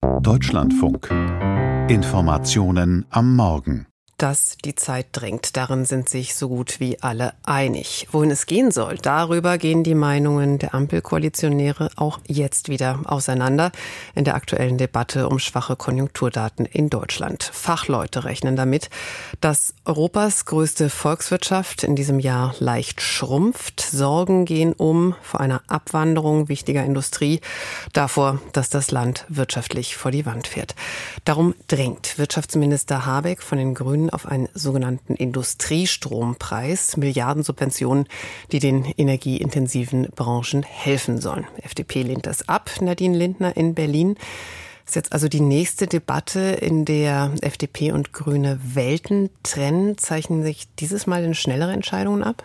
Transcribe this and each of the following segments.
Deutschlandfunk. Informationen am Morgen. Dass die Zeit drängt, darin sind sich so gut wie alle einig. Wohin es gehen soll, darüber gehen die Meinungen der Ampelkoalitionäre auch jetzt wieder auseinander in der aktuellen Debatte um schwache Konjunkturdaten in Deutschland. Fachleute rechnen damit, dass Europas größte Volkswirtschaft in diesem Jahr leicht schrumpft. Sorgen gehen vor einer Abwanderung wichtiger Industrie, davor, dass das Land wirtschaftlich vor die Wand fährt. Darum drängt Wirtschaftsminister Habeck von den Grünen auf einen sogenannten Industriestrompreis, Milliardensubventionen, die den energieintensiven Branchen helfen sollen. Die FDP lehnt das ab. Nadine Lindner in Berlin. Das ist jetzt also die nächste Debatte, in der FDP und Grüne Welten trennen. Zeichnen sich dieses Mal denn schnellere Entscheidungen ab?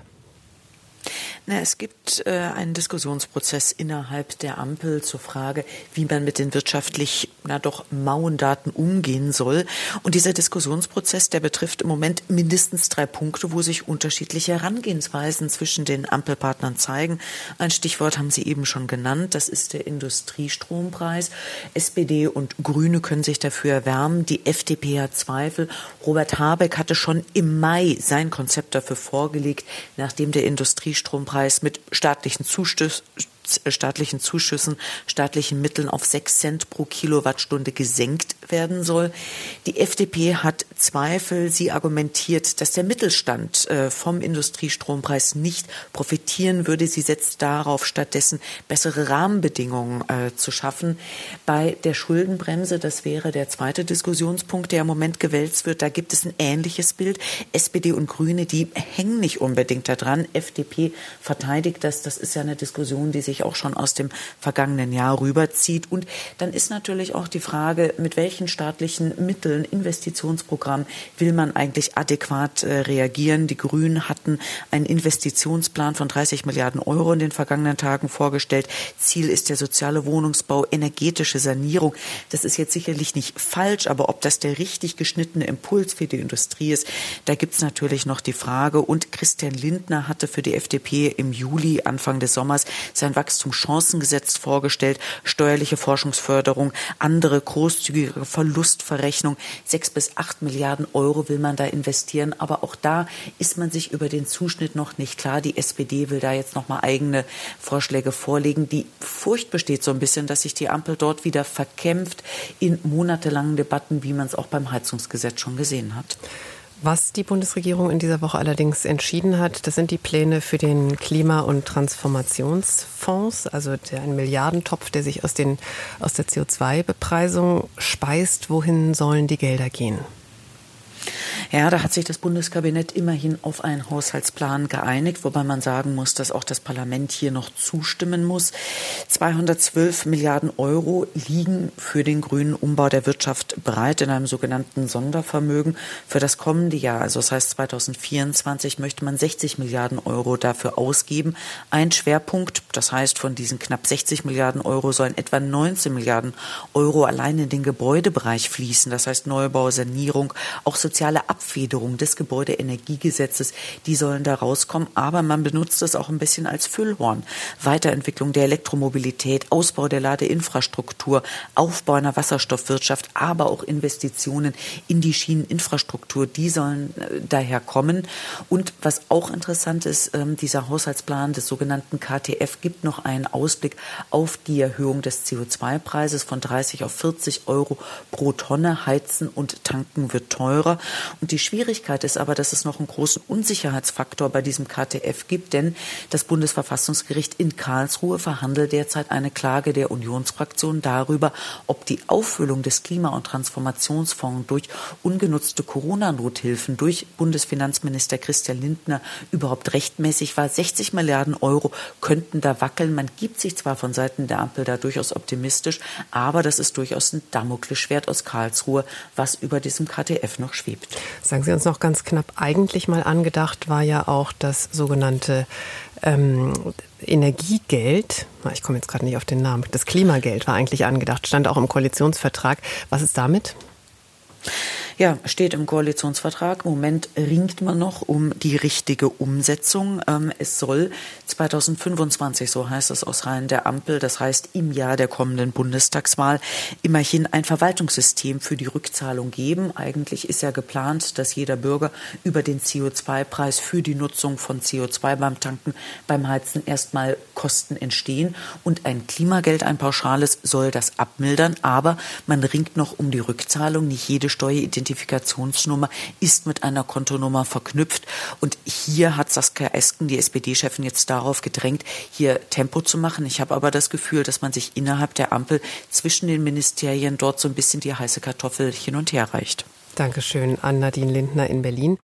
Es gibt einen Diskussionsprozess innerhalb der Ampel zur Frage, wie man mit den wirtschaftlich doch mauen Daten umgehen soll. Und dieser Diskussionsprozess, der betrifft im Moment mindestens 3 Punkte, wo sich unterschiedliche Herangehensweisen zwischen den Ampelpartnern zeigen. Ein Stichwort haben Sie eben schon genannt, das ist der Industriestrompreis. SPD und Grüne können sich dafür erwärmen. Die FDP hat Zweifel. Robert Habeck hatte schon im Mai sein Konzept dafür vorgelegt, nachdem der Industriestrompreis mit staatlichen Zuschüssen, staatlichen Mitteln auf 6 Cent pro Kilowattstunde gesenkt werden soll. Die FDP hat Zweifel. Sie argumentiert, dass der Mittelstand vom Industriestrompreis nicht profitieren würde. Sie setzt darauf, stattdessen bessere Rahmenbedingungen zu schaffen. Bei der Schuldenbremse, das wäre der zweite Diskussionspunkt, der im Moment gewälzt wird, da gibt es ein ähnliches Bild. SPD und Grüne, die hängen nicht unbedingt daran. FDP verteidigt das. Das ist ja eine Diskussion, die sich auch schon aus dem vergangenen Jahr rüberzieht. Und dann ist natürlich auch die Frage, mit welchen staatlichen Mitteln, Investitionsprogramm will man eigentlich adäquat reagieren. Die Grünen hatten einen Investitionsplan von 30 Milliarden Euro in den vergangenen Tagen vorgestellt. Ziel ist der soziale Wohnungsbau, energetische Sanierung. Das ist jetzt sicherlich nicht falsch, aber ob das der richtig geschnittene Impuls für die Industrie ist, da gibt es natürlich noch die Frage. Und Christian Lindner hatte für die FDP im Juli, Anfang des Sommers, sein Wachstumschancengesetz vorgestellt, steuerliche Forschungsförderung, andere großzügige Verlustverrechnung, 6 bis 8 Milliarden Euro will man da investieren, aber auch da ist man sich über den Zuschnitt noch nicht klar. Die SPD will da jetzt noch mal eigene Vorschläge vorlegen. Die Furcht besteht so ein bisschen, dass sich die Ampel dort wieder verkämpft in monatelangen Debatten, wie man es auch beim Heizungsgesetz schon gesehen hat. Was die Bundesregierung in dieser Woche allerdings entschieden hat, das sind die Pläne für den Klima- und Transformationsfonds, also ein Milliardentopf, der sich aus der CO2-Bepreisung speist. Wohin sollen die Gelder gehen? Ja, da hat sich das Bundeskabinett immerhin auf einen Haushaltsplan geeinigt, wobei man sagen muss, dass auch das Parlament hier noch zustimmen muss. 212 Milliarden Euro liegen für den grünen Umbau der Wirtschaft bereit in einem sogenannten Sondervermögen für das kommende Jahr. Also das heißt 2024 möchte man 60 Milliarden Euro dafür ausgeben. Ein Schwerpunkt, das heißt von diesen knapp 60 Milliarden Euro sollen etwa 19 Milliarden Euro allein in den Gebäudebereich fließen. Das heißt Neubau, Sanierung, auch soziale Abfederung des Gebäudeenergiegesetzes, die sollen da rauskommen. Aber man benutzt es auch ein bisschen als Füllhorn. Weiterentwicklung der Elektromobilität, Ausbau der Ladeinfrastruktur, Aufbau einer Wasserstoffwirtschaft, aber auch Investitionen in die Schieneninfrastruktur, die sollen daher kommen. Und was auch interessant ist, dieser Haushaltsplan des sogenannten KTF gibt noch einen Ausblick auf die Erhöhung des CO2-Preises von 30 auf 40 Euro pro Tonne. Heizen und Tanken wird teurer. Und die Schwierigkeit ist aber, dass es noch einen großen Unsicherheitsfaktor bei diesem KTF gibt, denn das Bundesverfassungsgericht in Karlsruhe verhandelt derzeit eine Klage der Unionsfraktion darüber, ob die Auffüllung des Klima- und Transformationsfonds durch ungenutzte Corona-Nothilfen durch Bundesfinanzminister Christian Lindner überhaupt rechtmäßig war. 60 Milliarden Euro könnten da wackeln. Man gibt sich zwar von Seiten der Ampel da durchaus optimistisch, aber das ist durchaus ein Damoklesschwert aus Karlsruhe, was über diesem KTF noch schwebt. Sagen Sie uns noch ganz knapp, eigentlich mal angedacht war ja auch das sogenannte Energiegeld, ich komme jetzt gerade nicht auf den Namen, das Klimageld war eigentlich angedacht, stand auch im Koalitionsvertrag. Was ist damit? Ja, steht im Koalitionsvertrag. Im Moment ringt man noch um die richtige Umsetzung. Es soll 2025, so heißt es aus Reihen der Ampel, das heißt im Jahr der kommenden Bundestagswahl, immerhin ein Verwaltungssystem für die Rückzahlung geben. Eigentlich ist ja geplant, dass jeder Bürger über den CO2-Preis für die Nutzung von CO2 beim Tanken, beim Heizen erstmal Kosten entstehen. Und ein Klimageld, ein pauschales, soll das abmildern. Aber man ringt noch um die Rückzahlung. Nicht jede Steueridentifikationsnummer ist mit einer Kontonummer verknüpft. Und hier hat Saskia Esken, die SPD-Chefin, jetzt darauf gedrängt, hier Tempo zu machen. Ich habe aber das Gefühl, dass man sich innerhalb der Ampel zwischen den Ministerien dort so ein bisschen die heiße Kartoffel hin und her reicht. Dankeschön an Nadine Lindner in Berlin.